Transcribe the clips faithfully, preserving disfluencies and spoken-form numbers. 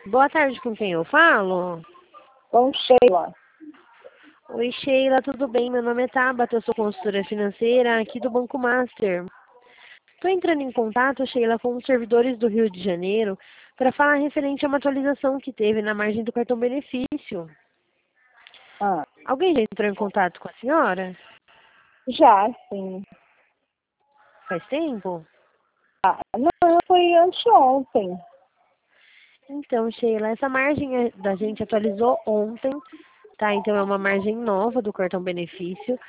Boa tarde, com quem eu falo? Com Sheila. Oi, Sheila, tudo bem? Meu nome é Tabata, eu sou consultora financeira aqui do Banco Master. Estou entrando em contato, Sheila, com os servidores do Rio de Janeiro para falar referente a uma atualização que teve na margem do cartão benefício. Ah, Alguém já entrou em contato com a senhora? já, sim. Faz tempo? Ah, não, foi anteontem. Então, Sheila, essa margem é- da gente atualizou ontem, tá? Então é uma margem nova do cartão benefício.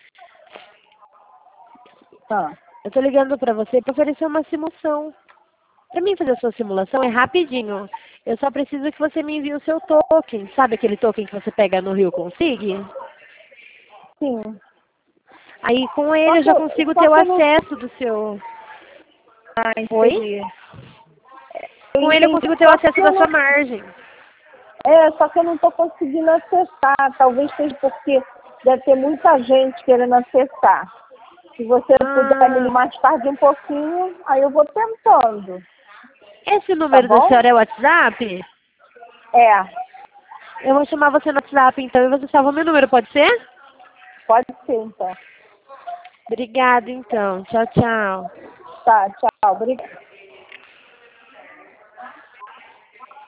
Ah, Eu tô ligando para você para oferecer uma simulação. Para mim fazer a sua simulação é rapidinho. Eu só preciso que você me envie o seu token. Sabe aquele token que você pega no Rio Consig? sim. Aí com Só ele eu que, já eu- consigo só ter o que eu não... acesso do seu... Ah, Oi? entendi. Eu Com ele eu entendi. consigo ter o Só que acesso eu da não... sua margem. É, só que eu não estou conseguindo acessar. Talvez seja porque deve ter muita gente querendo acessar. Se você puder me Ah, ligar mais tarde um pouquinho, aí eu vou tentando. esse Tá número do bom? senhor é o WhatsApp? É, Eu vou chamar você no WhatsApp então e você salva meu número, pode ser? pode ser então. Obrigada então. Tchau, tchau. Tá, tchau. Obrigada.